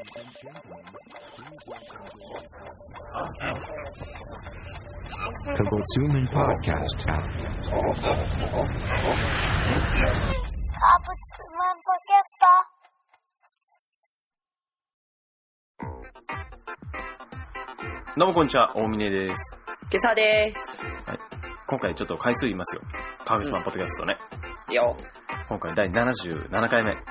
Kabutsman Podcast. Kabutsman Podcast. どうもこんにちは、大峰です。 今朝です。 はい。今回ちょっと回数言いますよ。カブスマンポッドキャストね。 よ。 今回第77回目です。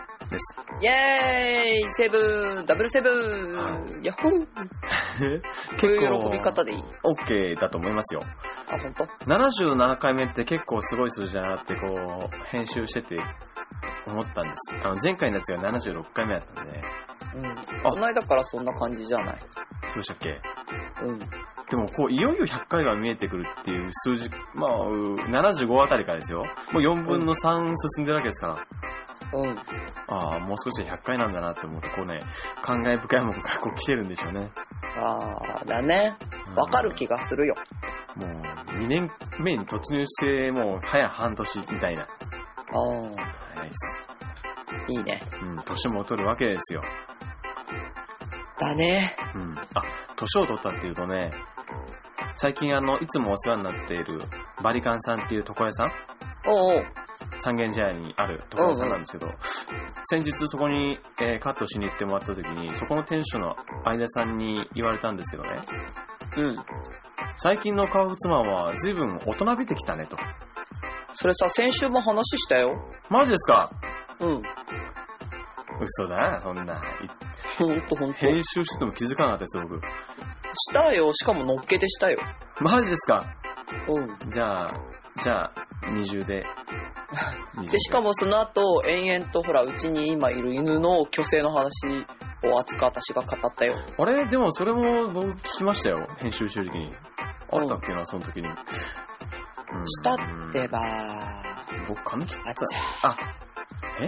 イェーイセブンダブルセブンヤッホーこういう喜び方でいい？ OK だと思いますよ。 あ、ほんと 77回目って結構すごい数字だなってこう、編集してて思ったんです。前回のやつが76回目だったんで。 うん。この間からそんな感じじゃない？ そうでしたっけ？ うん。 でもこういよいよ100回が見えてくるっていう数字、まあ75あたりからですよ。もう4分の3進んでるわけですから。 うん。 ああ、もう少しで100回なんだなって思って、こうね、感慨深いものがこう来てるんでしょうね。 ああ、だね。わかる気がするよ。 もう2年目に突入して、もう早半年みたいな。 ああ。 早いです。 いいね。 うん、年も取るわけですよ。 だね。 うん。あ、年を取ったっていうとね、最近いつもお世話になっているバリカンさんっていう床屋さん、 おうおう。 三軒茶屋にある床屋さんなんですけど、先日そこに、カットしに行ってもらった時に、そこの店主の相田さんに言われたんですけどね、 うん。 最近の革靴マンは随分大人びてきたねと。 それさ、先週も話したよ。 マジですか？ うん。 嘘だ、そんな。 ほんとほんと。 編集してても気づかなかったですよ、僕。 したよ。しかも乗っけてしたよ。 マジですか？ うん。 じゃあ、二重で。 で、しかもその後、延々とほら、うちに今いる犬の虚勢の話を熱く私が語ったよ。 あれでもそれも僕聞きましたよ、編集してる時に。あったっけな、その時に。 したってば僕髪切った。 あちゃあ、え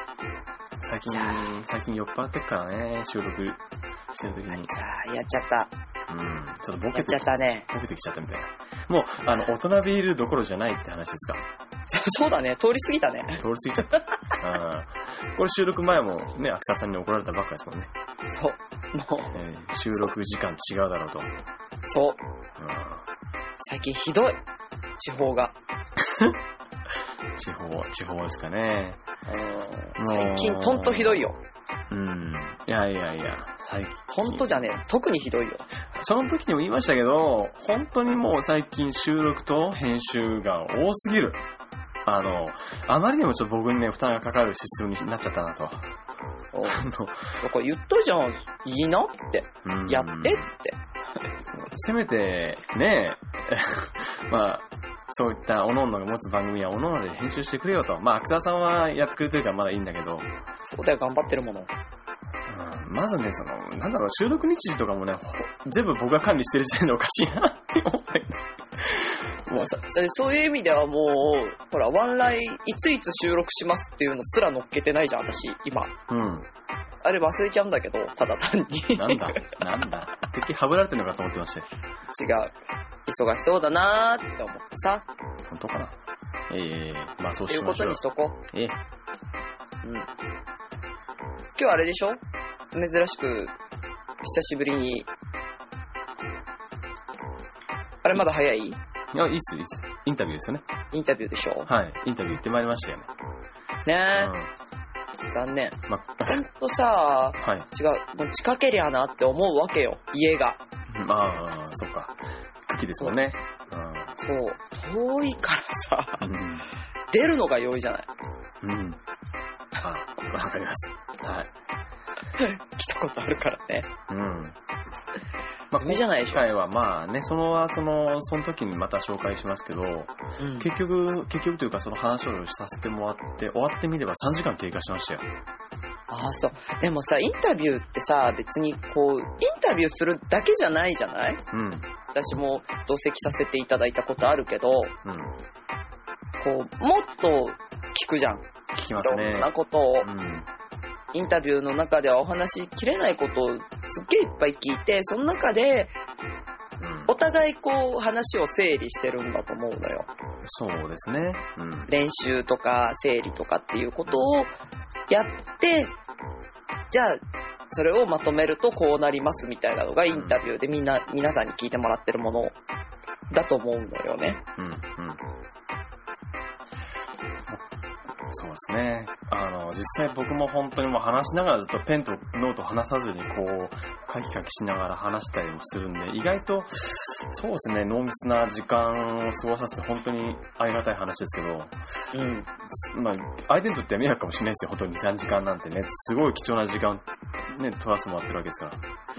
最近酔っ払ってっからね、収録してる時に。 やっちゃった。 うん。ちょっとボケてやっちゃったね。 ボケてきちゃったみたいな。もう、大人ビールどころじゃないって話ですか？ そうだね。通り過ぎたね。 通り過ぎちゃった。これ収録前もね、秋沢さんに怒られたばっかですもんね。 そう。もう、収録時間違うだろうと。 そう。最近ひどい。地方が。 地方ですかね。 最近とんとひどいよ。 うん。いや、最近。 とんとじゃねえ。特にひどいよ。 その時にも言いましたけど、本当にもう最近収録と編集が多すぎる。あまりにもちょっと僕にね、負担がかかるシステムになっちゃったなと。 だから言ったじゃん。いいなって。やってって。 せめて、ねまあ、そういった各々が持つ番組は各々で編集してくれよと。まあ、秋沢さんはやってくれてるからまだいいんだけど。 そうだよ、頑張ってるもの。 まずね、収録日時とかもね、全部僕が管理してる時点でおかしいなって思ったけど。 もうそういう意味ではもう、ほら、ワンライいついつ収録しますっていうのすら乗っけてないじゃん、私、今。 うん。 あれ忘れちゃうんだけど、ただ単に。 なんだ敵はぶられてるのかと思ってましたよ。 違う。忙しそうだなーって思ってさ。 本当かな。まあそうしましょう。 ということにしとこう。うん。今日あれでしょ？珍しく、久しぶりに。あれまだ早い？ いや、いいっす。インタビューですよね。 インタビューでしょ？ はい。インタビュー行ってまいりましたよね。 ねえ。残念。ほんとさ、 はい。 違う。もう近けりゃなって思うわけよ。家が。 そっか。茎ですもんね。 そう。遠いからさ、出るのが容易じゃない。 わかります。はい。 来たことあるからね。 まあ、 じゃないでしょ。 今回はまあね、その時にまた紹介しますけど、結局というかその話をさせてもらって終わってみれば3時間経過しましたよ。 ああ、そう。でもさ、インタビューってさ、別にこうインタビューするだけじゃないじゃない？私も同席させていただいたことあるけど、こうもっと聞くじゃん。 聞きますね。 いろんなことを。インタビューの中ではお話しきれないことをすっげえいっぱい聞いて、その中でお互いこう話を整理してるんだと思うのよ。 そうですね。 練習とか整理とかっていうことをやって、じゃあそれをまとめるとこうなりますみたいなのがインタビューで皆さんに聞いてもらってるものだと思うのよね。 うんうん。そうですね。実際僕も本当にもう話しながらずっとペンとノート離さずにこう、カキカキしながら話したりもするんで、意外と、そうですね、濃密な時間を過ごさせて本当にありがたい話ですけど、まあ、相手にとっては迷惑かもしれないですよ、本当に2、3時間なんてね。すごい貴重な時間、ね、取らせてもらってるわけですから、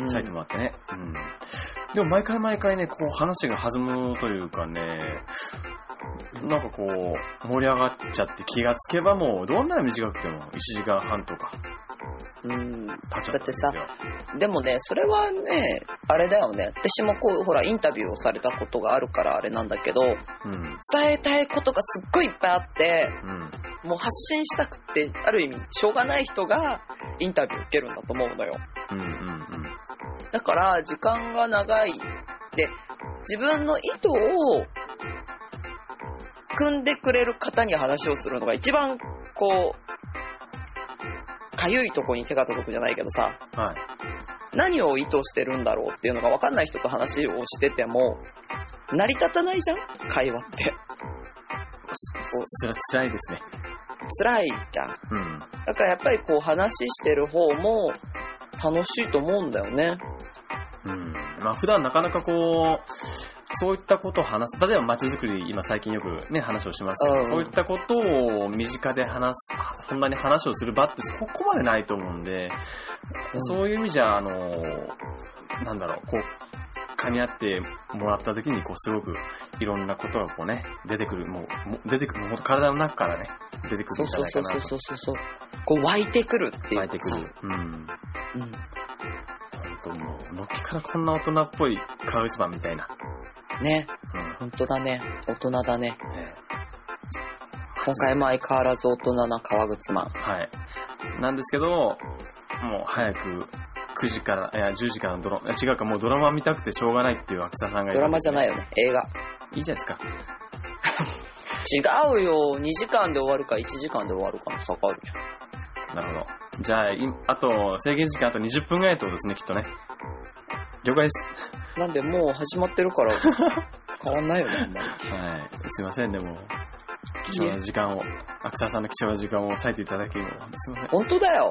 割いてもらってね。でも毎回ね、こう話が弾むというかね、なんかこう盛り上がっちゃって気がつけばもうどんなに短くても1時間半とかだってさ、でもねそれはねあれだよね。私もこうほらインタビューをされたことがあるからあれなんだけど、伝えたいことがすっごいいっぱいあって、もう発信したくってある意味しょうがない人がインタビュー受けるんだと思うのよ。だから時間が長いで自分の意図を組んでくれる方に話をするのが一番こうかゆいとこに手が届くじゃないけどさ、何を意図してるんだろうっていうのが分かんない人と話をしてても成り立たないじゃん会話って。 辛いですね。 辛いじゃん、だからやっぱりこう話してる方も楽しいと思うんだよね。 まあ普段なかなかこうそういったことを話す。例えば街づくり、今最近よくね、話をしますけど、そういったことを身近で話す、そんなに話をする場ってそこまでないと思うんで、そういう意味じゃ、なんだろう、こう、噛み合ってもらった時に、こう、すごくいろんなことがこうね、出てくる、もう体の中からね、出てくるんじゃないかなと。 そう。こう、湧いてくるっていう。 湧いてくる。もう、のっけからこんな大人っぽい川口版みたいな。 ね、本当だね。大人だね。今回も相変わらず大人な川口マン。 なんですけど、もう早く9時から、10時からの違うか、もうドラマ見たくてしょうがないっていう秋田さんがいる、 ドラマじゃないよね、映画。 いいじゃないですか。違うよ、2時間で終わるか1時間で終わるかの差があるじゃん。なるほど。じゃあ、あと、制限時間あと20分ぐらいってことですね、きっとね。了解です。 なんでもう始まってるから変わんないよね、あんまり。 すいません、でも貴重な時間を、秋沢さんの貴重な時間を割いていただきもすいません。 本当だよ。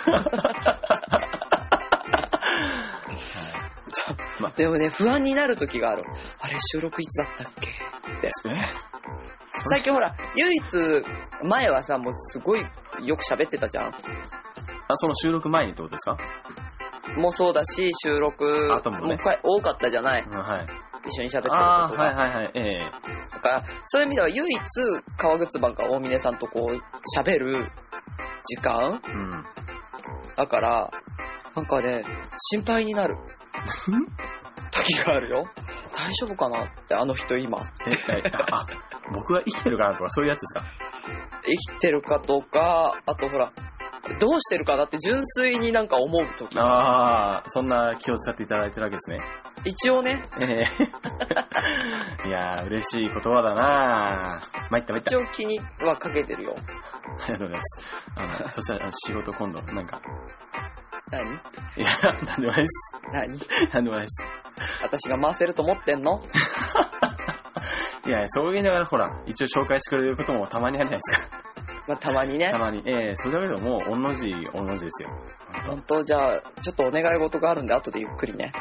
でもね、不安になる時がある。あれ収録いつだったっけって。最近ほら、唯一前はさ、もうすごいよく喋ってたじゃん。 その収録前にってことですか？ もそうだし、収録も多かったじゃない。一緒に喋ってることが。だからそういう意味では唯一川口版が大峰さんとこう喋る時間、だからなんかね心配になる時があるよ。大丈夫かなってあの人今僕は生きてるかなとかそういうやつですか？ 生きてるかとか、あとほらどうしてるかなって純粋になんか思う時。 そんな気を使っていただいてるわけですね。 一応ね。 いやー嬉しい言葉だな。参った。 一応気にはかけてるよ。 ありがとうございます。そしたら仕事今度なんか。 何？ いや、なんでもないです。なんでもないです。 私が回せると思ってんの？ いや、そう言いながらほら一応紹介してくれることもたまにあるじゃないですか。 まあ、たまにね。 たまに。それだけでも、御の字ですよ。 本当じゃあ、ちょっとお願い事があるんで、後でゆっくりね。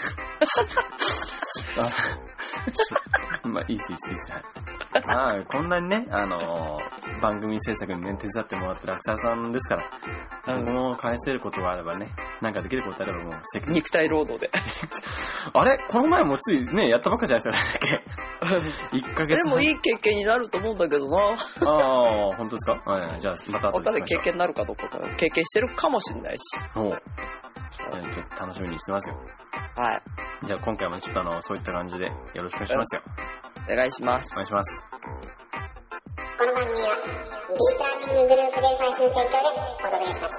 まあ、いいっす。まあ、こんなにね、番組制作にね、手伝ってもらってる秋沢さんですから、もう返せることがあればね、なんかできることあればもう責任。 肉体労働で。 あれこの前もついね、やったばっかじゃないですか、1ヶ月。 でもいい経験になると思うんだけどな。 本当ですか？じゃあ、また後で。 わかんない経験になるかどうか経験してるかもしれないし。 楽しみにしてますよ。じゃあ今回もちょっとそういった感じでよろしくお願いしますよ。 お願いします。 お願いします。 この番組は B プランニンググループで配信提供でお届けします。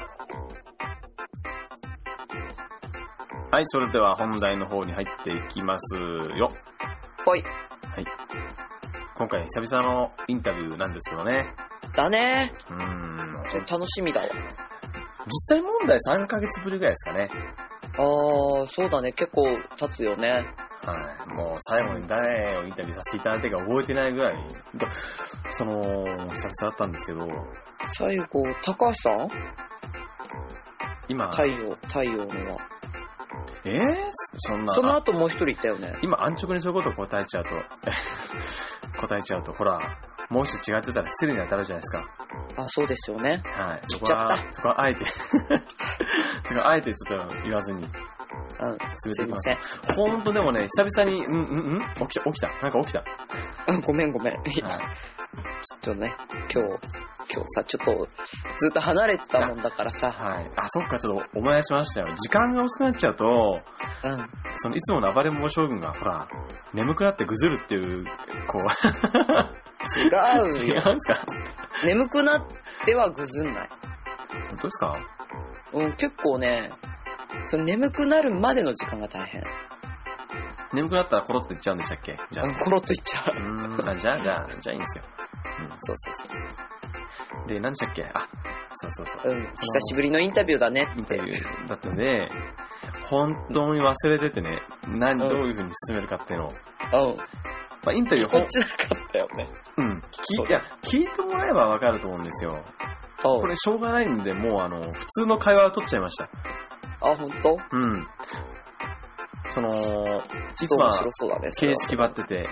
はい、それでは本題の方に入っていきますよ。 はい。 今回久々のインタビューなんですけどね。 だね。 ちょっと楽しみだわ。 実際問題3ヶ月ぶりぐらいですかね。 そうだね、結構経つよね。 はい。もう最後に誰をインタビューさせていただいてか覚えてないぐらい、久々だったんですけど。 最後、高橋さん？ 今。 太陽のは。その後もう一人いたよね。 今、安直にそういうことを答えちゃうと、ほら、もう一つ違ってたら失礼に当たるじゃないですか。 そうですよね。 はい。そこはあえて、ちょっと言わずに。 すいません。 ほんとでもね、久々に、起きた。なんか起きた。 ごめん。はい、ちょっとね、今日さ、ちょっと、ずっと離れてたもんだからさ。 はい。そっか、ちょっと思い出しましたよ。時間が遅くなっちゃうと、いつもの暴れん坊将軍が、ほら、眠くなってぐずるっていう、こう。 違うんですか？ 眠くなってはぐずんない。 本当ですか？ 結構ね、眠くなるまでの時間が大変。 眠くなったらコロッといっちゃうんでしたっけ？じゃあ。 コロッといっちゃう。じゃあいいんですよ。 そう。 で、何でしたっけ？そう。 久しぶりのインタビューだねって。 インタビューだったんで、本当に忘れててね、どういう風に進めるかっていうのを。インタビューこっちなかったよね。 聞いてもらえばわかると思うんですよ。これしょうがないんで、もう普通の会話を取っちゃいました。 本当？ 実は、 面白そうだね。 形式ばってて、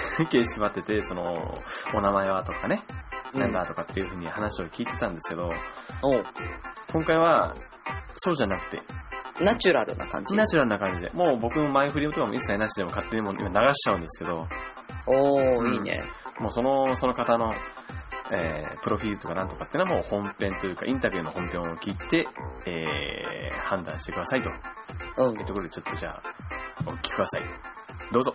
お名前はとかね、なんだとかっていう風に話を聞いてたんですけど、今回は、そうじゃなくて、 ナチュラルな感じで、もう僕の前振りとかも一切なしでも勝手にもう今流しちゃうんですけど、 いいね。 もうその方の、プロフィールとかなんとかっていうのはもう本編というかインタビューの本編を聞いて、判断してくださいと。というところでちょっとじゃあ、お聞きください。どうぞ。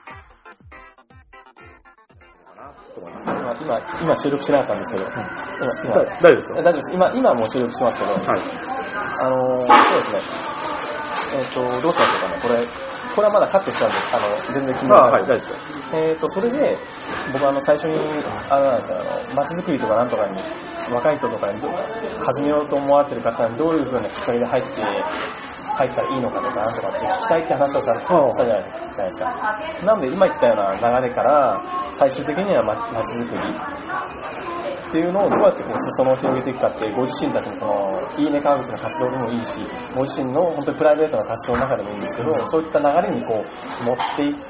今収録しなかったんですけど。大丈夫ですか？大丈夫です。今もう収録してますけど。はい。そうですね。どうしましょうかね。これはまだカットしちゃうんで、全然決めない。はい、大丈夫です。それで、僕最初に、なんですよ、街づくりとかなんとかに、若い人とかに始めようと思われてる方にどういう風なきっかけで入ったらいいのかとかなんとかって聞きたいって話をしたじゃないですか。なので今言ったような流れから、最終的には街づくりっていうのをどうやって裾野を広げていくかって、ご自身たちのいいね川口の活動でもいいし、ご自身の本当にプライベートな活動の中でもいいんですけど、そういった流れに持っていって、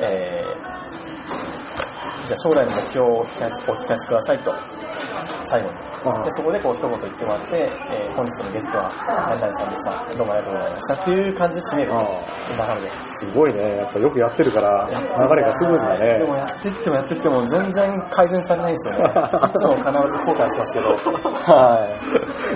じゃあ将来の目標をお聞かせくださいと、最後に。でそこで一言言ってもらって、本日のゲストは何々さんでした。どうもありがとうございましたっていう感じで締める流れで。 すごいね。やっぱよくやってるから流れがスムーズだね。 でもやってっても全然改善されないんですよね。いつも必ず後悔しますけど。はい。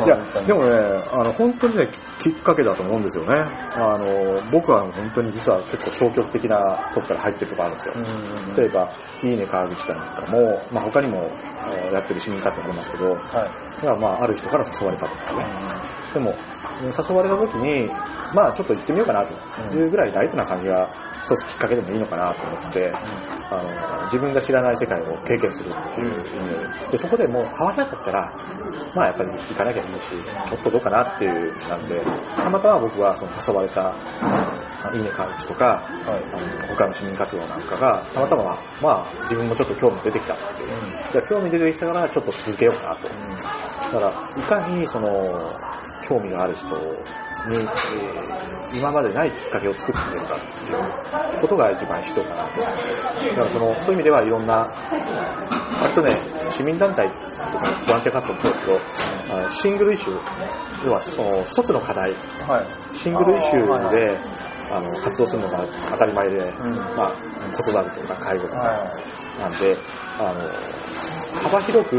いやでもね、本当にねきっかけだと思うんですよね。僕は本当に実は結構消極的なとこから入ってるとこあるんですよ。例えばいいね川口さんなんかも、他にもやってる市民活動ありますけど。はい、ある人から誘われたとかね。でも、誘われた時に、ちょっと行ってみようかなというぐらいライトな感じが一つきっかけでもいいのかなと思って、自分が知らない世界を経験するっていう意味で、そこでもう合わなかったら、やっぱり行かなきゃいいし、もっとどうかなっていうなんで、たまたま僕は誘われたいいね川口とか、他の市民活動なんかが、たまたま自分もちょっと興味出てきたっていう。じゃあ興味出てきたからちょっと続けようかなと。だから、いかに興味がある人に、今までないきっかけを作ってくれるかっていうことが一番必要かなと。だからそういう意味ではいろんな、割とね、市民団体とかボランティア活動もそうですけど、シングルイシュー、要は一つの課題、シングルイシューで活動するのが当たり前で、子育てとか介護とかなんで、幅広く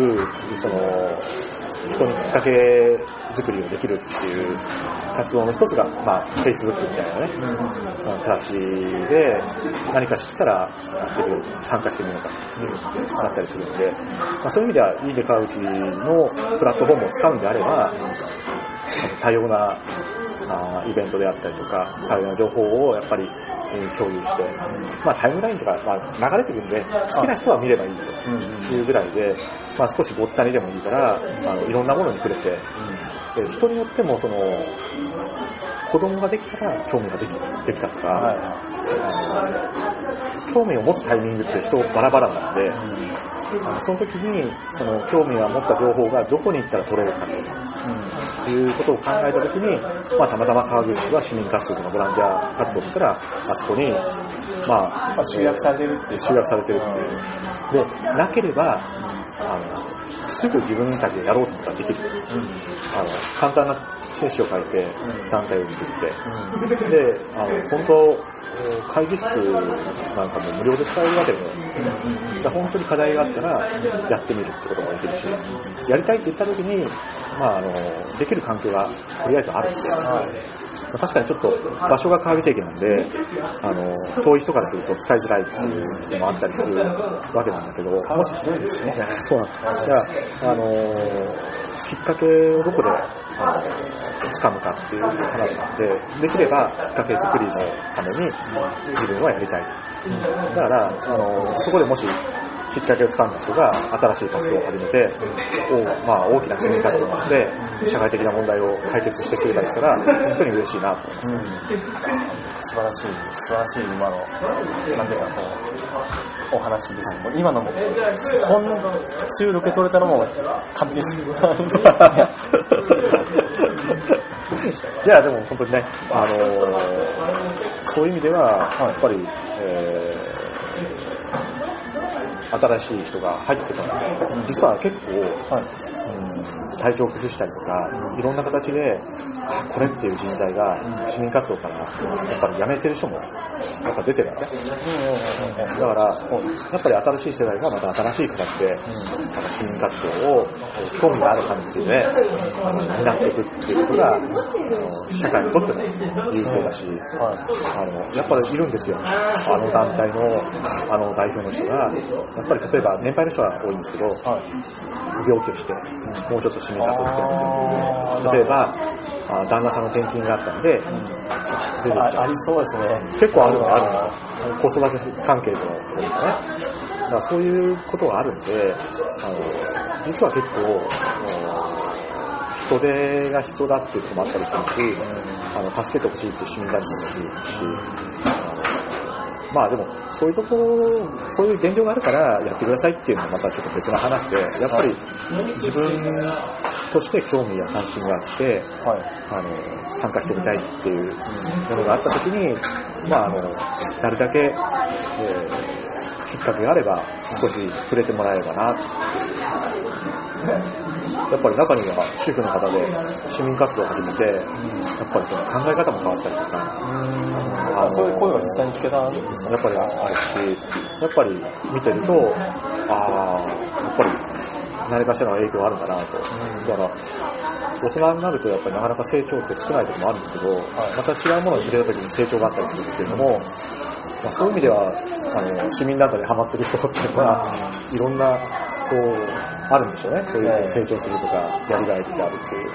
人にきっかけ作りをできるっていう活動の一つが、Facebook みたいなね、形で何か知ったら参加してみようかとなったりするので、そういう意味では、いいね川口のプラットフォームを使うんであれば、多様なイベントであったりとか、大変な情報をやっぱり共有して、タイムラインとか、流れてくるんで、好きな人は見ればいいというぐらいで、少しぼったりでもいいから、いろんなものに触れて、人によっても子供ができたら興味ができたとか、興味を持つタイミングって人バラバラなので、その時にその興味を持った情報がどこに行ったら取れるかということを考えた時に、たまたま川口は市民活動とかボランティア活動したらあそこに集約されてるっていう。 で、なければすぐ自分たちでやろうと思ったらできる。簡単な選手を変えて団体を作って、で、本当会議室なんかも無料で使えるわけで、本当に課題があったらやってみるってことができるし、やりたいって言った時に、できる環境がとりあえずあるんで、確かにちょっと場所が川口駅なんで、遠い人からすると使いづらいっていうのもあったりするわけなんだけど、 川口広いですね。 そうなんです。じゃあ、きっかけをどこで掴むかっていう話なので、できればきっかけ作りのために自分はやりたい。だから、そこでもしきっかけを掴んだ人が新しい活動を始めて、大きな市民活動なので、社会的な問題を解決してくれたりしたら、本当に嬉しいなと思います。 素晴らしい今の、なんていうかお話ですね。もう今のも、収録取れたのも完璧です。 いや、でも本当にね、そういう意味では、やっぱり、新しい人が入ってたので、実は結構、体調を崩したりとか、いろんな形で、これっていう人材が市民活動からやっぱり辞めてる人もやっぱ出てるんですね。だからやっぱり新しい世代がまた新しい形で市民活動を興味がある感じで担っていくっていうことが社会にとっても有効だし、やっぱりいるんですよ。団体の代表の人がやっぱり例えば年配の人が多いんですけど、病気をしてもうちょっと市民活動して例えば旦那さんの転勤があったので、 ありそうですね。 結構あるの子育て関係のというかね。だからそういうことがあるんで、実は結構人手が必要だっていうこともあったりするし、助けてほしいっていう市民団体もいるし、でもそういうところ、そういう現状があるからやってくださいっていうのはまたちょっと別な話で、やっぱり自分として興味や関心があって、参加してみたいっていうものがあったときに、なるだけ、きっかけがあれば少し触れてもらえればなって。やっぱり中には主婦の方で市民活動を始めて、やっぱりその考え方も変わったりとか、 そういう声が実際に聞けたんですね。 やっぱりあるし、やっぱり見てると、やっぱり何かしらの影響があるんだなと。だから大人になるとやっぱりなかなか成長って少ない時もあるんですけど、また違うものに触れた時に成長があったりするっていうのも、そういう意味では市民団体にハマってる人っていうのはいろんなあるんでしょうね。そういう成長するとかやりがいってあるっていう。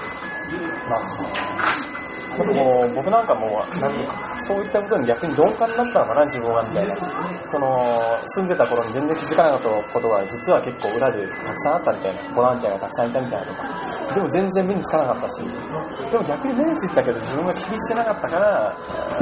僕なんかもそういったことに逆に鈍感になったのかな、自分はみたいな。住んでた頃に全然気づかなかったことが実は結構裏でたくさんあったみたいな、ボランティアがたくさんいたみたいなとか、でも全然目につかなかったし、でも逆に目についてたけど自分が気にしてなかったから、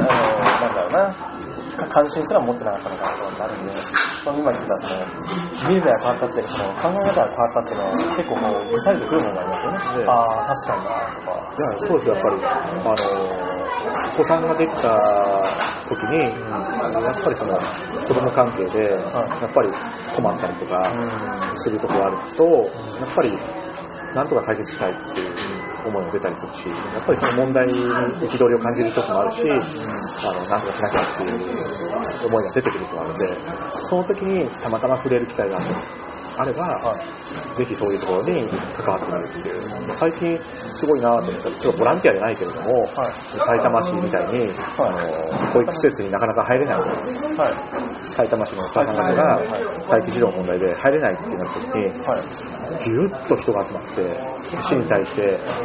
関心すら持ってなかったのかなとなるんで、今言ってた見る目が変わったっていう考え方が変わったっていうのは結構ぐさりとくるものがありますよね。確かになとか。 そうですよ、やっぱりお子さんができた時に、やっぱりその子供関係でやっぱり困ったりとかするところがあると、やっぱりなんとか解決したいっていう思いが出たりするし、やっぱりその問題に憤りを感じる時もあるし、なんとかしなきゃっていう思いが出てくることがあるので、その時にたまたま触れる機会があれば、ぜひそういうところに関わってみるっていう。最近すごいなと思ったら、ちょっとボランティアじゃないけれども、埼玉市みたいに、保育施設になかなか入れない、埼玉市のお母さん方が待機児童の問題で入れないってなった時に、ぎゅっと人が集まって、市に対して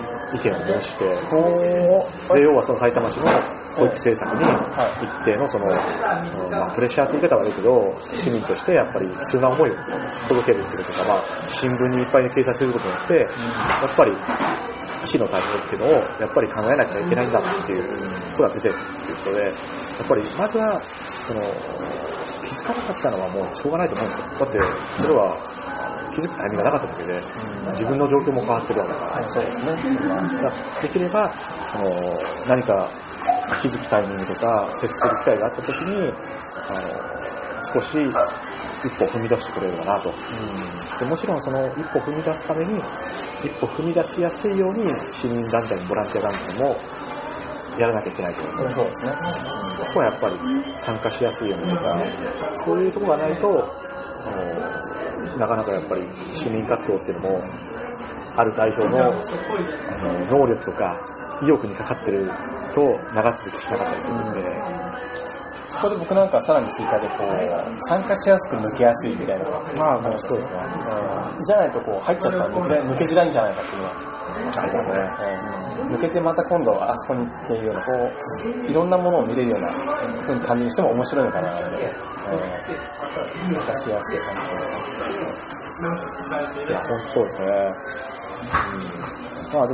意見を申して、で要はその埼玉市の保育政策に一定のその、プレッシャーって言い方は悪いけど、市民としてやっぱり必要な思いを届けるっていうことが、新聞にいっぱい掲載することによって、やっぱり市の対応っていうのをやっぱり考えなきゃいけないんだっていうことが出てるっていうことで、やっぱりまずはその気づかなかったのはもうしょうがないと思うんですよ。だってそれは気づくタイミングがなかっただけで、自分の状況も変わってるわけだから、そうですね。できればその何か気づくタイミングとか接する機会があったときに少し一歩踏み出してくれればなと、でもちろんその一歩踏み出すために一歩踏み出しやすいように市民団体もボランティア団体もやらなきゃいけないと思うんです。そうですね。そこはやっぱり参加しやすいようにとか、そういうところがないとなかなかやっぱり市民活動っていうのもある代表の能力とか意欲にかかってると長続きしなかったりするので、 そこで僕なんかさらに追加で参加しやすく抜けやすいみたいなのが、 そうですね。 じゃないと入っちゃったら抜けづらいんじゃないかっていうのはありますね。抜けてまた今度はあそこにっていうようないろんなものを見れるような風に感じにしても面白いのかなので、参加しやすい感じいや、本当そうですね。で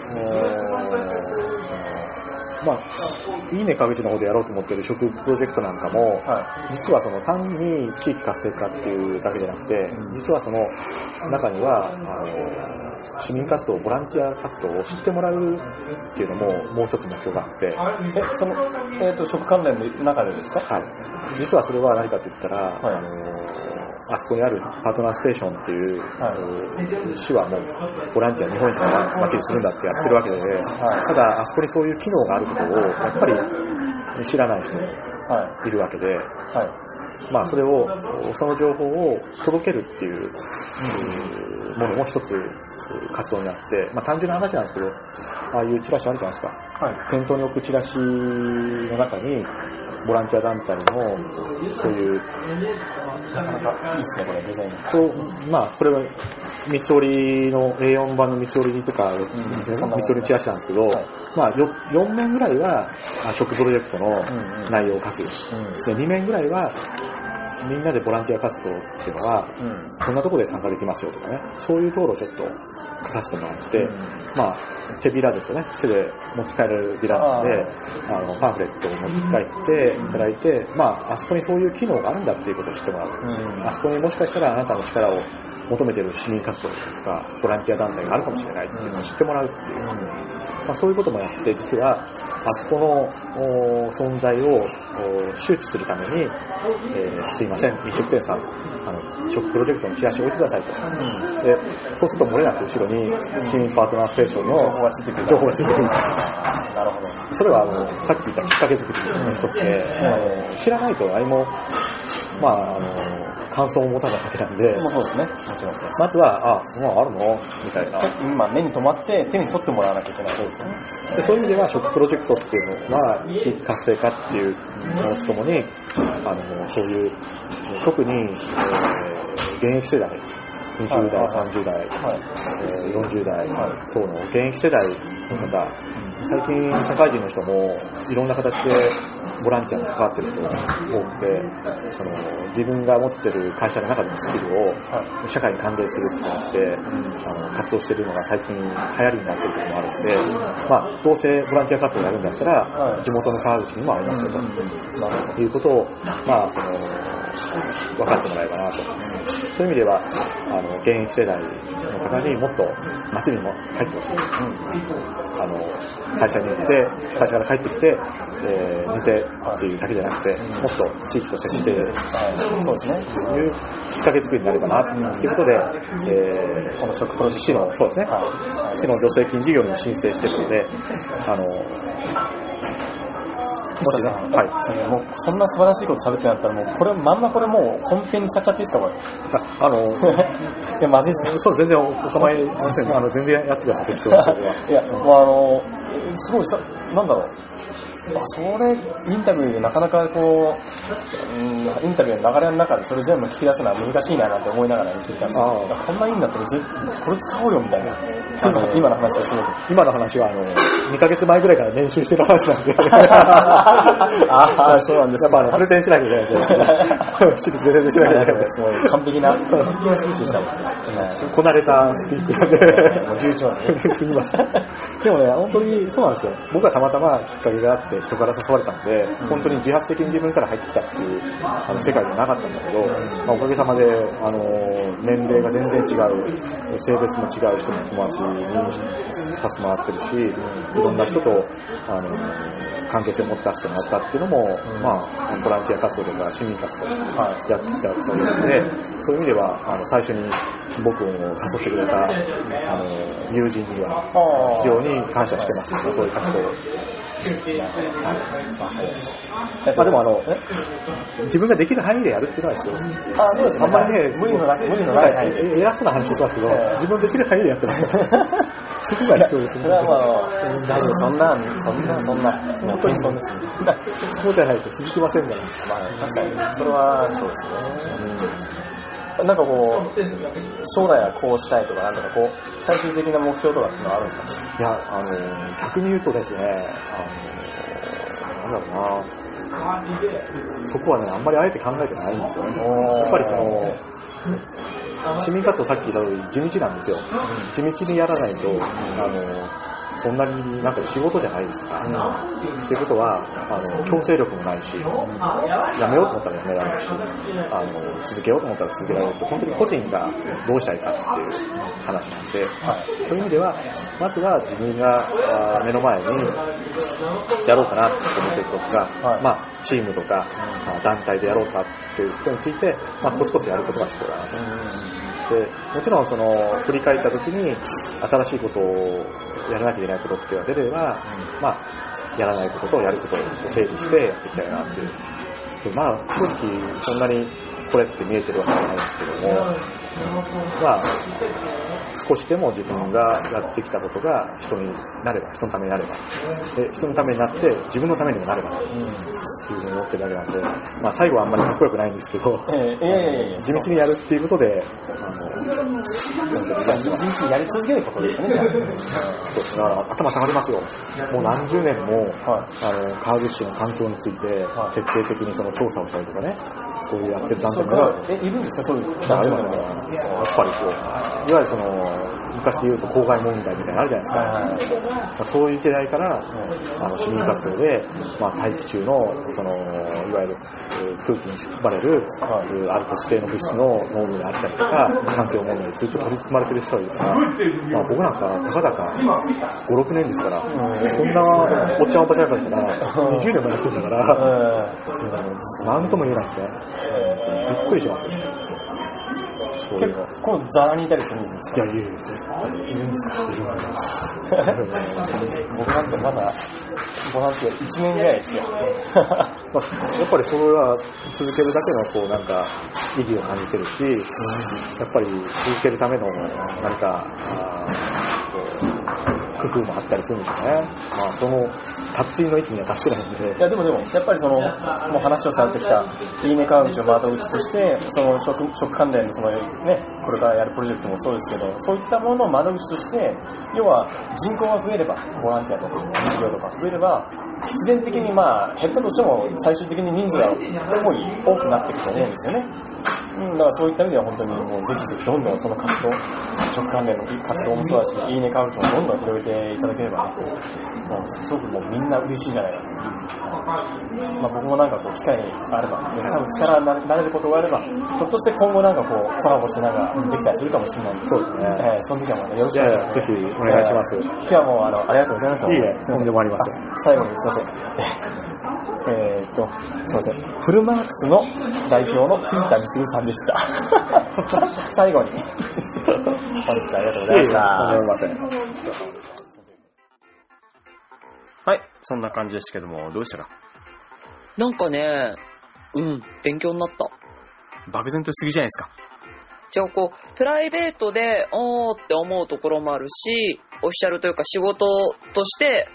も、いいね川口の方でやろうと思っている食プロジェクトなんかも、実はその単に地域活性化っていうだけじゃなくて、実はその中には市民活動、ボランティア活動を知ってもらうっていうのももう一つ目標があって、 その、食関連の中でですか？ はい。実はそれは何かと言ったら、あそこにあるパートナーステーションっていう、市はもうボランティア日本一の街にするんだってやってるわけで、ただあそこにそういう機能があることをやっぱり知らない人もいるわけで、それをその情報を届けるっていうものも一つ活動になって、単純な話なんですけど、ああいうチラシあるじゃないですか。店頭に置くチラシの中にボランティア団体のそういうなかなかいいですね、これデザイン。 これは三つ折りの A4 版の三つ折りとか三つ折りのチラシなんですけど、4面ぐらいは食プロジェクトの内容を書く。で2面ぐらいはみんなでボランティア活動っていうのは、こんなところで参加できますよとかね、そういうところをちょっと書かせてもらって、手びらですよね、手で持ち帰るビラでパンフレットを持ち帰っていただいて、あそこにそういう機能があるんだっていうことを知ってもらう。あそこにもしかしたらあなたの力を求めている市民活動とかボランティア団体があるかもしれないっていうのを知ってもらうっていう、そういうこともやって、実はあそこの存在を周知するために、すいません、飲食店さん食プロジェクトのチラシを置いてくださいと、でそうすると漏れなく後ろに市民パートナーステーションの情報がついてくる。なるほど。それはさっき言ったきっかけ作りの一つで、知らないと何も感想を持たないわけなんで、 そうですね。もちろんそうです。 まずはあるのみたいな。 目に留まって手に取ってもらわなきゃいけない。そうですね。 でそういう意味では食プロジェクトっていうのは地域活性化っていうものとともにそういう特に、現役世代20代、30代、40代等の現役世代の方、最近社会人の人もいろんな形でボランティアに関わっている人が多くて、自分が持っている会社の中でのスキルを社会に還元するってなって活動しているのが最近流行りになっていることもあるので、どうせボランティア活動をやるんだったら地元の川口にもありますよということを分かってもらえればなと。そういう意味では現役世代の方にもっと街にも入ってほしい。会社に行って会社から帰ってきて、寝てっていうだけじゃなくて、もっと地域と接して、そうですね、というきっかけ作りになればなということで、この食プロジェクトのそうですね、市の助成金事業にも申請しているので、 もうそんな素晴らしいこと喋ってなったらもうこれまんまこれもう本編に使っちゃっていいですかこれ。いやまずいですね。 そう全然お構いません。全然やってください。いやもうすごいなんだろう。 それ、インタビューでなかなかこう、インタビューの流れの中でそれ全部聞き出すのは難しいななんて思いながら聞いたんですけど、こんないいんだったらこれ使おうよみたいな。今の話はすごく。 今の話は2ヶ月前ぐらいから練習してる話なんで。 そうなんです。 やっぱプレゼンしなきゃいけないです。全然しなきゃいけない。 すごい完璧なスピーチでしたもんね。 こなれたスピーチなんで。 もう11話ね。 すみません。でもね、本当にそうなんですよ。僕はたまたまきっかけがあって人から誘われたので、本当に自発的に自分から入ってきたっていう世界ではなかったんだけど、おかげさまで年齢が全然違う、性別も違う人の友達にさせてもらってるし、いろんな人と関係性を持たせてもらったっていうのも、ボランティア活動とか市民活動とかやってきたというので、そういう意味では最初に僕を誘ってくれた友人には非常に感謝してます。そういう活動を。でも自分ができる範囲でやるっていうのは必要です。 そうですね。 あんまりね、 無理のない偉そうな話してますけど、自分できる範囲でやってます。そこが必要ですね。 大丈夫、そんな、本当にそうですね。 そうじゃないと続きませんから。 確かに、それはそうですね。なんかこう、将来はこうしたいとか、なんとかこう、最終的な目標とかっていうのはあるんですかね？ いや、逆に言うとですね、なんだろうな、そこはね、あんまりあえて考えてないんですよね。やっぱり市民活動さっき言った通り地道なんですよ。地道にやらないと、そんなになんか仕事じゃないですから。っていうことは、強制力もないし、やめようと思ったらやめられるし、続けようと思ったら続けられるって、本当に個人がどうしたいかっていう話なんで、そういう意味では、まずは自分が目の前にやろうかなって思っていることが、チームとか団体でやろうかっていうことについて、コツコツやることが必要だなと。でもちろん振り返った時に新しいことをやらなきゃいけないことっていうのが出れば、やらないこととやることを整理してやっていきたいなっていう。で正直そんなにこれって見えてるわけじゃないんですけども、少しでも自分がやってきたことが人になれば、人のためになれば、で人のためになって自分のためにもなればっていうふうに思ってるだけなんで、最後はあんまりかっこよくないんですけど、地道にやるっていうことで、 地道にやり続けることですね、じゃあ。 そうですね、だから頭下がりますよ。もう何十年も、川口市の環境について、徹底的にその調査をしたりとかね、そういうやってる団体がいるんですか、そういうありますね。やっぱりいわゆる昔で言うと公害問題みたいなのあるじゃないですか。そういう時代から、市民活動で、大気中の、いわゆる空気に含まれる、アルプス性の物質の濃度であったりとか、環境問題にずっと取り組まれてる人がいるから、僕なんか、たかだか5、6年ですから、そんなおっちゃんおばちゃんだったら、20年もやってるんだから、なんとも言えないですね。びっくりしますよ。 結構ザラにいたりするんですか？ いや、いる絶対いるんですか？いるんです。 僕なんてまだボランティア1年ぐらいですよ。 やっぱりそれは続けるだけの意義を感じてるし、やっぱり続けるための何か工夫もあったりするんですよね。その達人の位置には達してないんで。 いやでもやっぱりもう話をされてきたいいね川口を窓口として、食関連のこれからやるプロジェクトもそうですけど、そういったものを窓口として、要は人口が増えれば、ボランティアとか事業とか増えれば、必然的に減ったとしても最終的に人数が多くなっていくと思うんですよね。だからそういった意味では本当にもうぜひぜひどんどんその活動、食関連の活動もそうだし、いいね川口もどんどん広げていただければね、すごくもうみんな嬉しいんじゃないかと。僕も機会があれば、多分力になれることがあれば、ひょっとして今後コラボしてできたりするかもしれないんで、 そうですね。 その時はよろしくお願いします。 ぜひお願いします。 今日はもうありがとうございました。 いいえ、とんでもありません。 最後にすいません。すいません。フルマークスの代表の藤田充さんでした。最後に。本日はありがとうございました。 とんでもありません。 はい、そんな感じでしたけども、どうでしたか？ 勉強になった。 漠然としすぎじゃないですか。 じゃあプライベートでって思うところもあるし、オフィシャルというか仕事として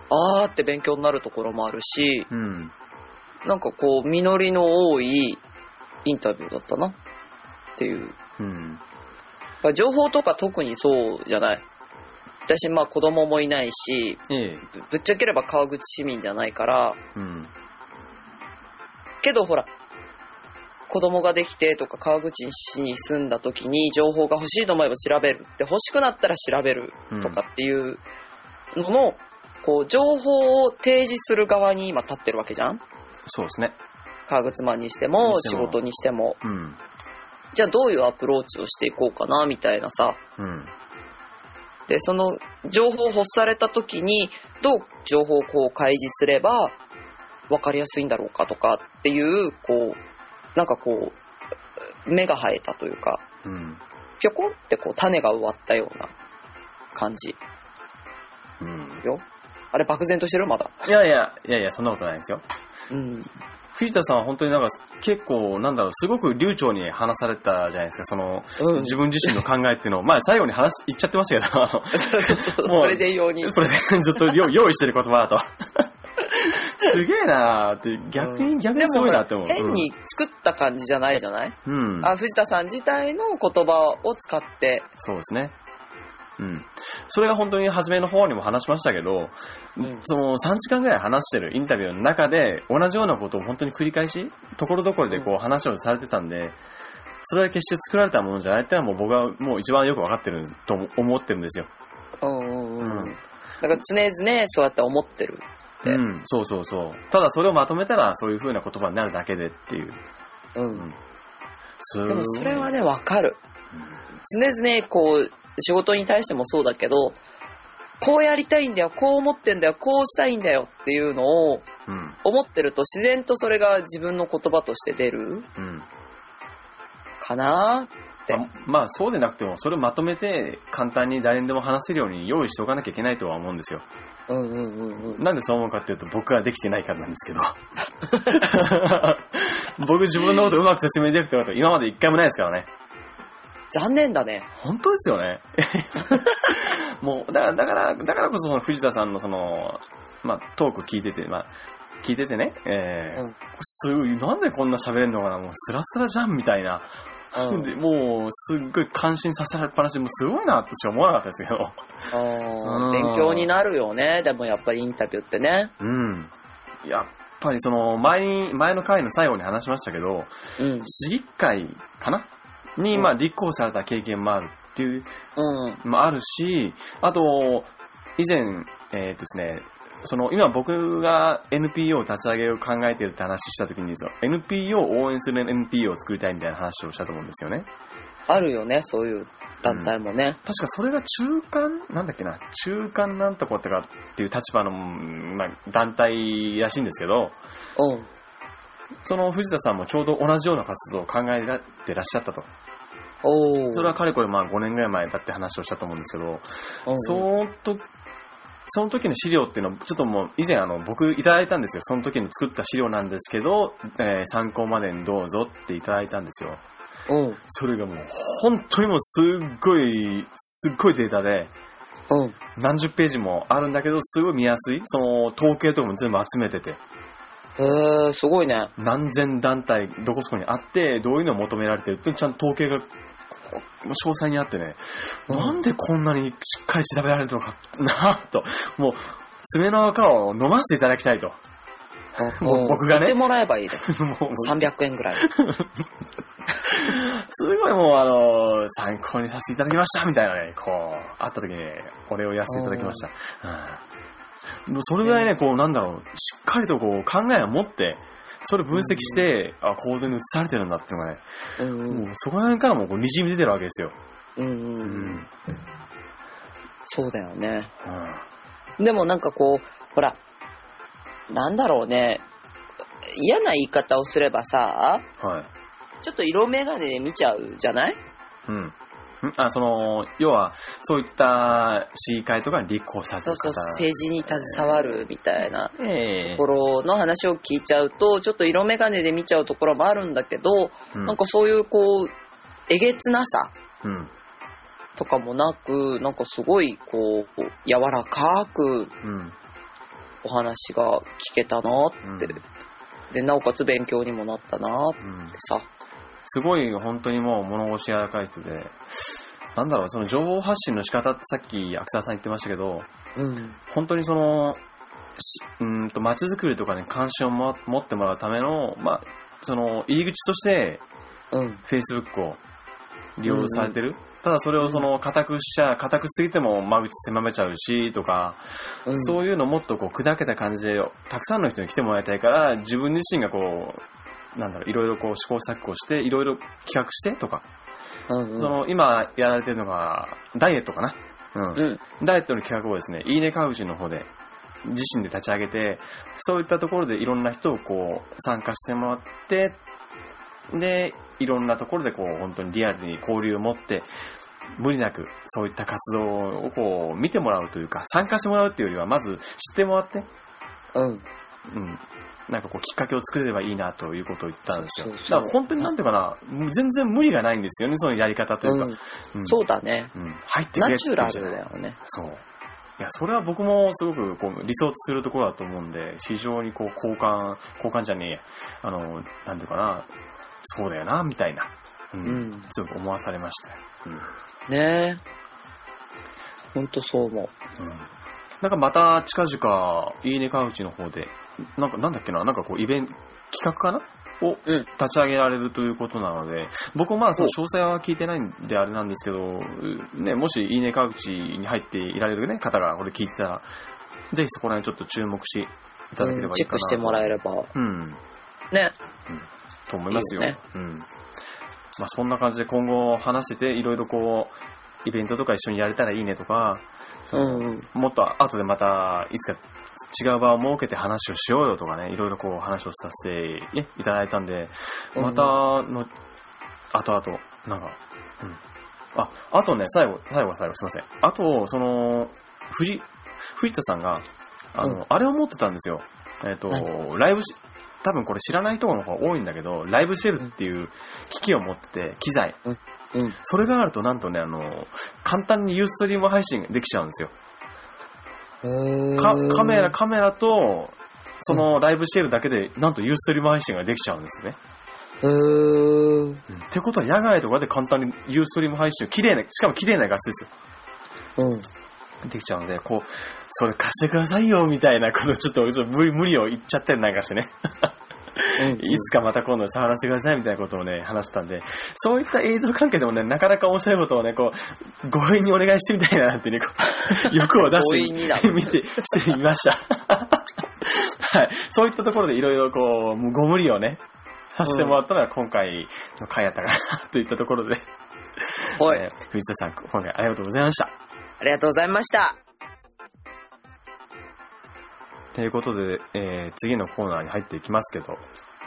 あーって勉強になるところもあるし、 うん。 なんかこう、実りの多いインタビューだったなっていう。 うん。 情報とか特にそうじゃない。私まあ子供もいないし、ぶっちゃければ川口市民じゃないから、 うん。 けどほら、子供ができてとか川口市に住んだ時に情報が欲しいと思えば調べるって、欲しくなったら調べるとかっていうのの、こう情報を提示する側に今立ってるわけじゃん。 そうですね。 川口マンにしても仕事にしても、 うん、 じゃあどういうアプローチをしていこうかなみたいなさ、 うん、 でその情報を欲された時にどう情報をこう開示すれば分かりやすいんだろうかとかっていうこうなんかこう芽が生えたというか、 うん、 ぴょこんってこう種が植わったような感じ、 うん、 よ。あれ漠然としてるまだ。 いやいやそんなことないですよ。 うん。 藤田さんは本当になんか結構なんだろう、すごく流暢に話されたじゃないですか、その、うん、自分自身の考えっていうのを、まあ最後に言っちゃってましたけど、 そうもうプレゼン用に。 プレゼンずっと用意してる言葉だと。すげえなーって、逆にすごいなって思う。 変に作った感じじゃないじゃない、 うん、 藤田さん自体の言葉を使って。 そうですね。うん。それが本当に初めの方にも話しましたけど、うん、その3時間ぐらい話してるインタビューの中で同じようなことを本当に繰り返し、ところどころでこう話をされてたんで、それは決して作られたものじゃないっていうのはもう僕はもう一番よくわかってると思ってるんですよ。 うん。だから常々そうやって思ってるって。 うん、そう。ただそれをまとめたらそういう風な言葉になるだけでっていう。 うん。でもそれはね、わかる。常々こう、仕事に対してもそうだけど、こうやりたいんだよ、こう思ってんだよ、こうしたいんだよっていうのを思ってると自然とそれが自分の言葉として出る、うん、かなって。 まあそうでなくてもそれをまとめて簡単に誰にでも話せるように用意しておかなきゃいけないとは思うんですよ。なんでそう思うかっていうと僕はできてないからなんですけど僕自分のことうまく説明できたこと今まで一回もないですからね。 残念だね。 本当ですよね。もうだからこそその藤田さんのそのまあトーク聞いててね、すごいなんでこんな喋れるのかな、もうスラスラじゃんみたいな。でもうすっごい感心させられっぱなしでもうすごいなってしか思わなかったですけど。 勉強になるよね。でもやっぱりインタビューってね。 うん。やっぱりその前の回の最後に話しましたけど、市議会かなにまあ立候補された経験もあるっていう、あるし、あと以前ですね、その今僕が NPO を立ち上げを考えているって話した時にですよ、NPO を応援する NPO を作りたいみたいな話をしたと思うんですよね。 あるよね、そういう団体もね。 確かそれが中間なんとかっていう立場の、まあ、団体らしいんですけど、その藤田さんもちょうど同じような活動を考えてらっしゃったと。それはかれこれまあ5年ぐらい前だって話をしたと思うんですけど、その時の資料っていうのをちょっともう以前僕いただいたんですよ。その時に作った資料なんですけど、参考までにどうぞっていただいたんですよ。それがもう本当にもうすっごいデータで、何十ページもあるんだけどすごい見やすい、その統計とかも全部集めてて。 すごいね。 何千団体どこそこにあってどういうのを求められてるってちゃんと統計が詳細にあってね、なんでこんなにしっかり調べられるのかなと、もう爪の皮を飲ませていただきたいと。もう僕がね。 買ってもらえばいいです。もう300円ぐらい。すごいもう参考にさせていただきましたみたいなね、こう会った時にお礼を言わせていただきました。それぐらいね、こうなんだろう、しっかりとこう考えを持ってそれを分析して、構図に移されてるんだっていうのがね、もうそこら辺からもこう滲み出てるわけですよ。 そうだよね。でもなんかこうほら、なんだろうね、嫌な言い方をすればさ、ちょっと色眼鏡で見ちゃうじゃない？ その要はそういった市議会とかに立候補されてる方、 政治に携わるみたいなところの話を聞いちゃうとちょっと色眼鏡で見ちゃうところもあるんだけど、なんかそういうこうえげつなさとかもなく、なんかすごいこう柔らかくお話が聞けたなって、でなおかつ勉強にもなったなってさ、 すごい本当にもう物腰柔らかい人で、なんだろう、その情報発信の仕方ってさっき秋沢さん言ってましたけど、本当にその街づくりとかに関心を持ってもらうための、その入り口として、Facebook を利用されてる。ただそれをその固くすぎても間口狭めちゃうしとか、そういうのをもっとこう砕けた感じでたくさんの人に来てもらいたいから、自分自身がこうなんだろう、いろいろこう試行錯誤していろいろ企画してとか、その今やられてるのがダイエットかな、ダイエットの企画をですね、いいね川口の方で自身で立ち上げて、そういったところでいろんな人をこう参加してもらって、でいろんなところでこう本当にリアルに交流を持って無理なくそういった活動をこう見てもらうというか、参加してもらうっていうよりはまず知ってもらって、なんかこうきっかけを作れればいいなということを言ったんですよ。だから本当になんていうかな、全然無理がないんですよね、そのやり方というか。 そうだね。 入ってくれナチュラルだよね。 そう。いや、それは僕もすごくこう理想とするところだと思うんで、非常にこう交換じゃねえや、なんていうかな、そうだよなみたいな、すごく思わされました。 ねえ、本当そう思う。 なんかまた近々いいね川口の方でなんだっけな、なんかこうイベント企画かなを立ち上げられるということなので、僕もその詳細は聞いてないんであれなんですけどね、もしいいね川口に入っていられるね方がこれ聞いてたら、ぜひそこら辺ちょっと注目していただければいいかな、 チェックしてもらえれば、ね、 と思いますよ。いいよね。そんな感じで今後話してて、いろいろこうイベントとか一緒にやれたらいいねとか、もっと後でまたいつか違う場を設けて話をしようよとかね、いろいろこう話をさせていただいたんで、またの後々なんか、あとね、最後すいません。あとその藤田さんがあれを持ってたんですよ。ライブ多分これ知らない人の方が多いんだけど、ライブシェルっていう機器を持ってて、機材、それがあるとなんとね、簡単にユーストリーム配信できちゃうんですよ。カメラとそのライブシェルだけでなんとユーストリーム配信ができちゃうんですね。ってことは野外とかで簡単にユーストリーム配信をしかも綺麗な画質ですよ。できちゃうので、こうそれ貸してくださいよみたいなことちょっと無理を言っちゃったりなんかしてね。いつかまた今度触らせてくださいみたいなことをね話したんで、そういった映像関係でもね、なかなか面白いことをねこう強引にお願いしてみたいなってね、欲を出して見てしてみました。はい、そういったところでいろいろこうご無理をねさせてもらったのが今回の回やったかなといったところで、藤田さん今回ありがとうございました。 ありがとうございました。 ということで、次のコーナーに入っていきますけど、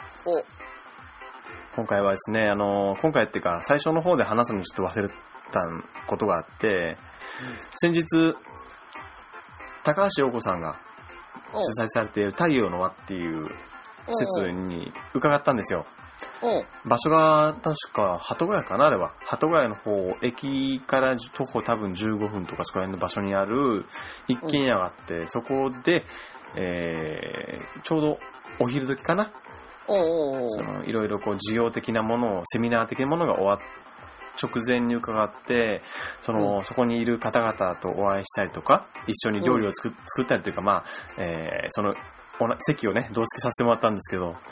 今回はですね、今回っていうか最初の方で話すのにちょっと忘れたことがあって、先日高橋洋子さんが主催されている太陽の輪っていう施設に伺ったんですよ。場所が確か鳩ヶ谷かな、あれは鳩ヶ谷の方、駅から徒歩多分15分とかそこら辺の場所にある一軒家があって、そこで、ちょうどお昼時かな、いろいろこう事業的なものを、セミナー的なものが終わっ直前に伺って、そこにいる方々とお会いしたりとか、一緒に料理を作ったりというか、その席をね同席させてもらったんですけど、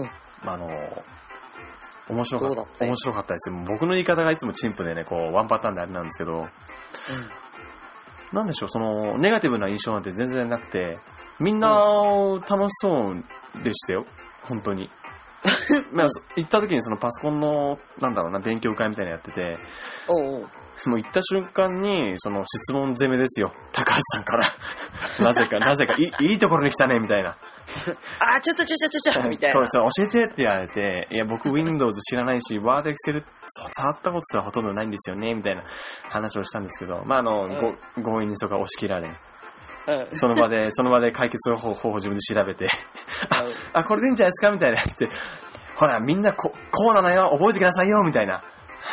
面白かったですよ。僕の言い方がいつもチンプでね、こうワンパターンであれなんですけど、なんでしょう、そのネガティブな印象なんて全然なくて、みんな楽しそうでしたよ、本当に。行った時にそのパソコンの勉強会みたいなのやってて、もう行った瞬間にその質問攻めですよ、高橋さんからなぜかいいところに来たねみたいな。 ちょみたいな。 教えてって言われて、いや僕 Windows 知らないし、ワード Excel 触ったことすらほとんどないんですよねみたいな話をしたんですけど、強引にそこが押し切られ、その場で解決方法を自分で調べてこれでいいんじゃないですかみたいな言って、ほらみんなこうなのよ、覚えてくださいよみたいな、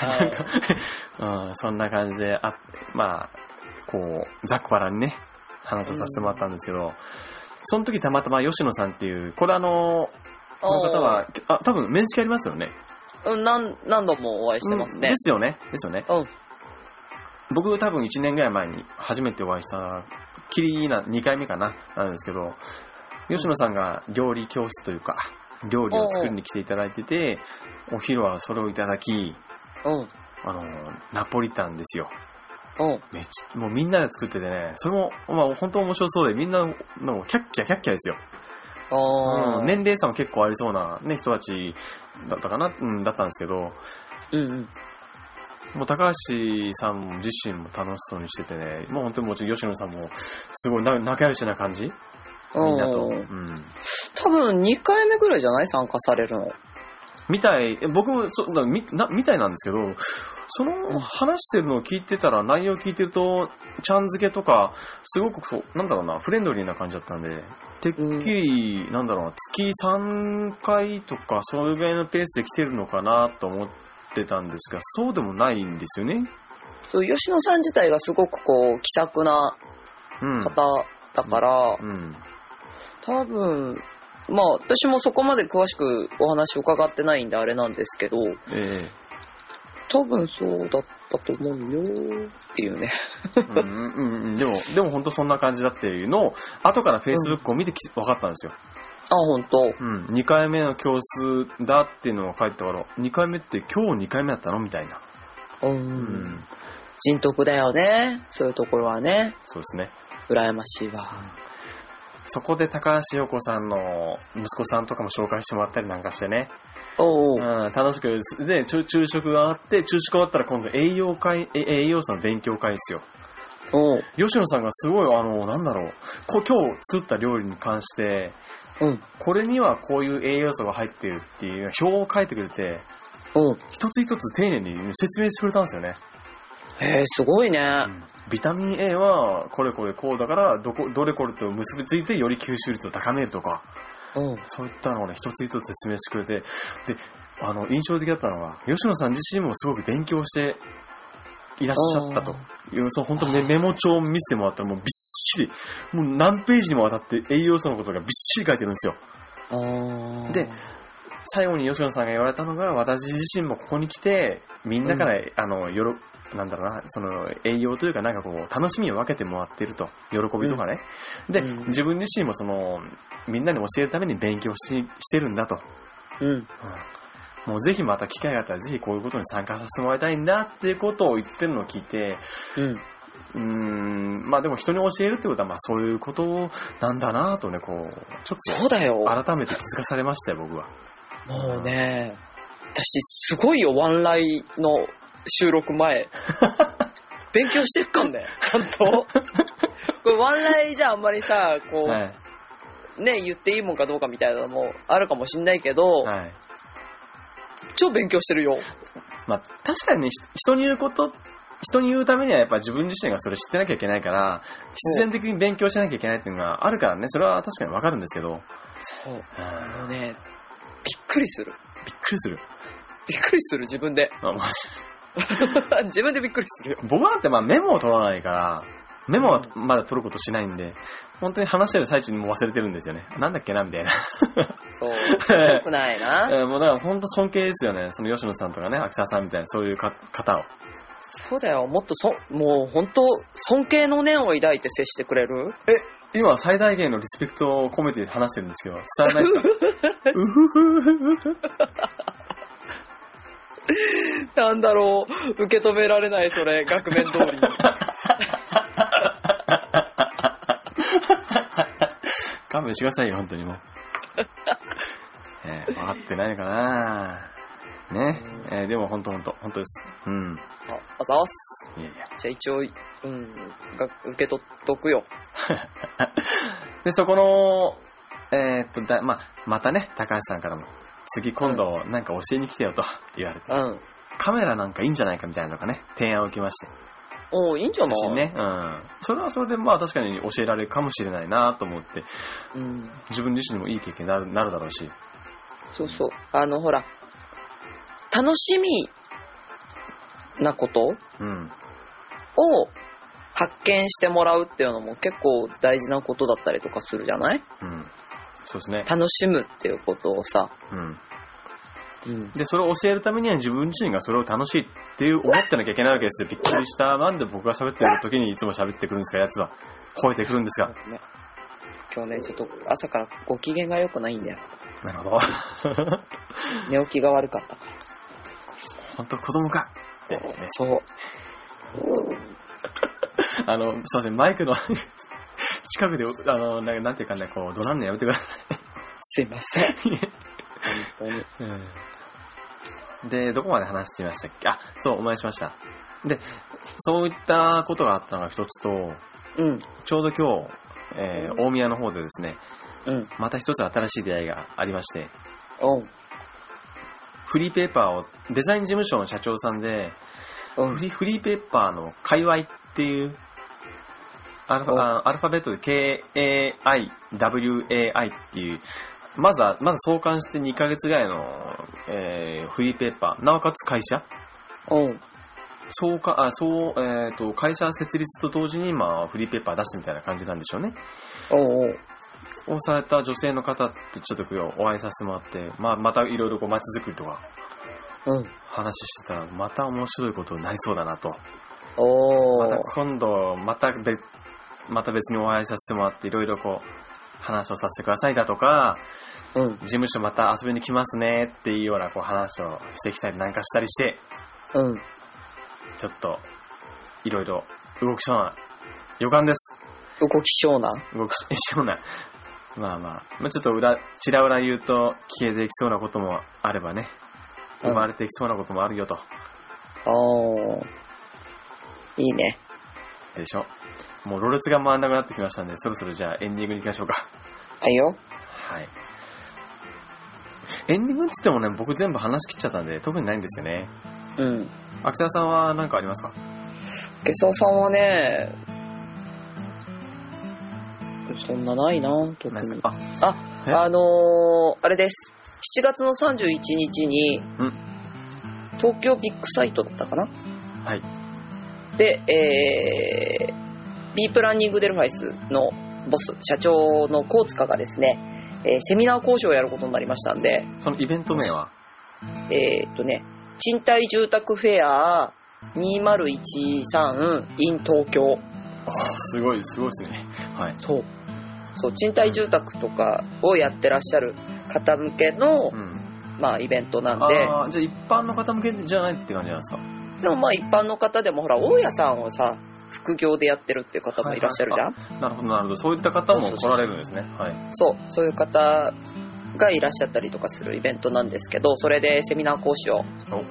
そんな感じでこうざっくばらんにね話をさせてもらったんですけど、 その時たまたま吉野さんっていう、これこの方は、多分面識ありますよね。 何度もお会いしてますね。 ですよね。 うん。 僕多分1年ぐらい前に初めてお会いしたきりな2回目かななんですけど、吉野さんが料理教室というか料理を作りに来ていただいてて、お昼はそれをいただき、ナポリタンですよ。もうみんなで作っててね、それもまあ本当面白そうで、みんなのキャッキャですよ。年齢差も結構ありそうな、ね、人たちだったかな、だったんですけど、もう高橋さん自身も楽しそうにしててね、もう本当にもちろん吉野さんもすごい仲良しな感じ、みんなと。 多分2回目ぐらいじゃない？参加されるの。 みたい、僕もみたいなんですけど、その話してるのを聞いてたら、内容を聞いてると、ちゃん付けとか、すごくなんだろうな、フレンドリーな感じだったんで、てっきり、なんだろうな、月3回とか、それぐらいのペースで来てるのかなと思ってたんですが、そうでもないんですよね。 そう、吉野さん自体がすごくこう、気さくな方だから、多分、まあ私もそこまで詳しくお話を伺ってないんであれなんですけど、多分そうだったと思うよっていうね。 でも本当そんな感じだっていうのを後から Facebook を見て分かったんですよ。 本当。 2回目の教室だっていうのが書いてたから、2回目って今日2回目だったのみたいな。 人徳だよね。そういうところはね。 そうですね。 羨ましいわ。 そこで高橋洋子さんの息子さんとかも紹介してもらったりなんかしてね。楽しくで、昼食があって、昼食終わったら今度栄養素の勉強会ですよ。吉野さんがすごいなんだろう、今日作った料理に関して、これにはこういう栄養素が入ってるっていう表を書いてくれて、一つ一つ丁寧に説明してくれたんですよね。 すごいね。 ビタミン A はこれこれこうだからどれこれと結びついてより吸収率を高めるとか、そういったのをね一つ一つ説明してくれて、で印象的だったのが吉野さん自身もすごく勉強していらっしゃったという、本当メモ帳を見せてもらったらもうびっしり、もう何ページにもわたって栄養素のことがびっしり書いてるんですよ。で最後に吉野さんが言われたのが、私自身もここに来てみんなからなんだろうな、その栄養というかなんかこう楽しみを分けてもらっていると、喜びとかね、で、自分自身もそのみんなに教えるために勉強してるんだと、もうぜひまた機会があったらぜひこういうことに参加させてもらいたいんだっていうことを言ってるのを聞いて、まあでも人に教えるってことはまあそういうことなんだなとね、こうちょっと改めて気づかされましたよ、僕は。 もうね、私すごいよ、ワンライの収録前勉強してるかんね、ちゃんとこれワンライじゃあんまりさこう、ね、言っていいもんかどうかみたいなのもあるかもしんないけど、超勉強してるよ。 まあ確かにね、人に言うためにはやっぱ自分自身がそれ知ってなきゃいけないから、必然的に勉強しなきゃいけないっていうのがあるからね、それは確かにわかるんですけど、 そう、ね、びっくりする自分で自分でびっくりするよ。 僕はだってまあメモを取らないから、メモはまだ取ることしないんで、本当に話してる最中にもう忘れてるんですよね。なんだっけなみたいな。 そう、よくないな。 もうだから本当尊敬ですよね。その吉野さんとかね、秋沢さんみたいなそういう方を。 そうだよ。もっともう本当尊敬の念を抱いて接してくれる？ 今は最大限のリスペクトを込めて話してるんですけど、伝わらないですか？ なんだろう、受け止められない、それ、額面通りに。 勘弁してくださいよ、本当にもう。分かってないのかなね。でも本当です。 あざーす。じゃあ一応、受け取っとくよ。 で、そこの、またね、高橋さんからも、次今度なんか教えに来てよと言われて、カメラなんかいいんじゃないかみたいなのがね、提案を受けまして。 いいんじゃないね。それはそれでまあ確かに教えられるかもしれないなと思って、自分自身もいい経験になるだろうし。 そうそう。ほら、楽しみなことを発見してもらうっていうのも結構大事なことだったりとかするじゃない？ うん。そうですね。 楽しむっていうことをさ。 うん。で、それを教えるためには自分自身がそれを楽しいっていう思ってなきゃいけないわけですよ。びっくりした。なんで僕が喋ってる時にいつも喋ってくるんですか、やつは。吠えてくるんですが。 今日ね、ちょっと朝からご機嫌が良くないんだよ。 なるほど。 寝起きが悪かったから。 ほんと子供か。ね、 そう。 すいません、マイクの近くで、なんていうかね、こう、怒鳴るのやめてください。 すいません。本当に。 で、どこまで話してましたっけ？あ、そう、お前しました。で、そういったことがあったのが一つと、 うん、 ちょうど今日、大宮の方でですね、 うん、 また一つ新しい出会いがありまして、フリーペーパーを、デザイン事務所の社長さんで、フリーペーパーの界隈っていう、アルファベットで KAIWAI っていう、まだ創刊して2ヶ月ぐらいの、フリーペーパー、なおかつ会社会社設立と同時に、フリーペーパー出してみたいな感じなんでしょうね。をされた女性の方とちょっとお会いさせてもらって、またいろいろ街づくりとか、話してたら、また面白いことになりそうだなと。また今度、また別にお会いさせてもらって、いろいろ話をさせてくださいだとか、事務所また遊びに来ますねっていうような話をしてきたりなんかしたりして、ちょっといろいろ動きそうな予感です。 動きそうなちょっとちら裏言うと消えていきそうなこともあればね、生まれていきそうなこともあるよと。 いいね。 でしょ。もうろれつが回らなくなってきましたんで、そろそろじゃあエンディングに行きましょうか。 はいよ。 はい。エンディングって言ってもね、僕全部話し切っちゃったんで特にないんですよね。秋沢さんは何かありますか？ 秋沢さんはね、そんなないな、特に。あれです。7月の31日に、東京ビッグサイトだったかな？ はい。 で、B プランニングデルファイスのボス、社長の高塚がですね、セミナー講師をやることになりましたんで。 そのイベント名は？ 賃貸住宅フェア2013 in 東京。 すごいですね。はい。 そう、賃貸住宅とかをやってらっしゃる方向けの、イベントなんで。 じゃあ一般の方向けじゃないって感じなんですか？ でも一般の方でもほら、大家さんをさ、副業でやってるっていう方もいらっしゃるじゃん。 なるほど。そういった方も来られるんですね。はい。 そういう方がいらっしゃったりとかするイベントなんですけど、それでセミナー講師を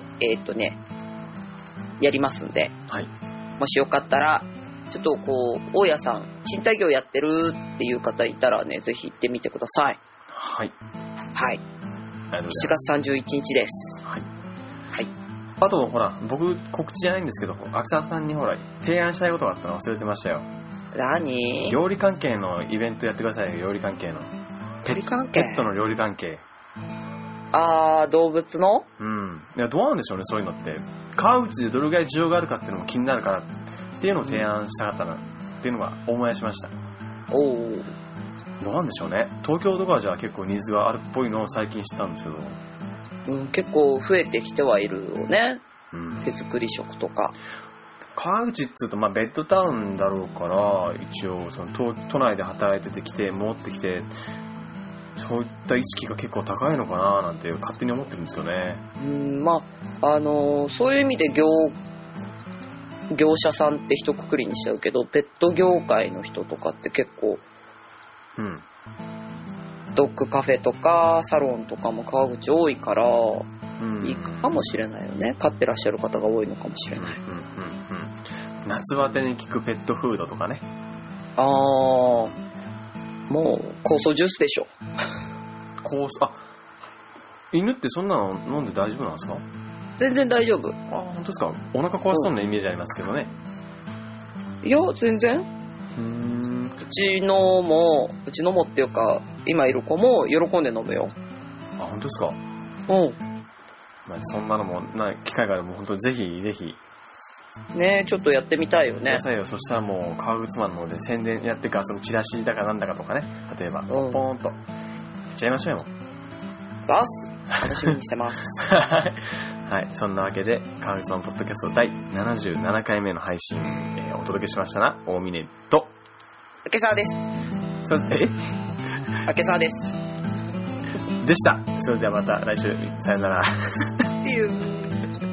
やりますんで、 はい、 もしよかったらちょっと大家さん賃貸業やってるっていう方いたらね、ぜひ行ってみてください。 はい。 7月31日です。はい。 あとほら、僕告知じゃないんですけど、秋沢さんにほら提案したいことがあったの忘れてましたよ。 何？ 料理関係のイベントやってくださいよ。料理関係の。ペットの料理関係。 動物の？ いや、どうなんでしょうね、そういうのって。川口でどれぐらい需要があるかっていうのも気になるからっていうのを提案したかったなっていうのが思い出しました。どうなんでしょうね。東京とかじゃ結構ニーズがあるっぽいのを最近知ったんですけど。 結構増えてきてはいるよね。手作り食とか。 川口っつうとベッドタウンだろうから、一応その都内で働いててきて持ってきて、そういった意識が結構高いのかななんて勝手に思ってるんですよね。 そういう意味で業者さんって一括りにしちゃうけど、ペット業界の人とかって結構、ドッグカフェとかサロンとかも川口多いから、いいかもしれないよね。飼ってらっしゃる方が多いのかもしれない。 夏バテに効くペットフードとかね。 もう酵素ジュースでしょ。 犬ってそんなの飲んで大丈夫なんですか？ 全然大丈夫。 本当ですか？お腹壊しそうなイメージありますけどね。 いや、全然。うちのもっていうか、今いる子も喜んで飲むよ。 本当ですか？そんなのも機会があれば本当にぜひね、ちょっとやってみたいよね。 くださいよ。そしたらもう革靴マンの方で宣伝やってから、そのチラシだかなんだかとかね、例えばポーンといっちゃいましょうよ。 バス楽しみにしてます。 はい、そんなわけで革靴マンポッドキャスト第77回目の配信、お届けしましたな、大峰と明沢です。明沢ですでした。それではまた来週、さよなら。 See you.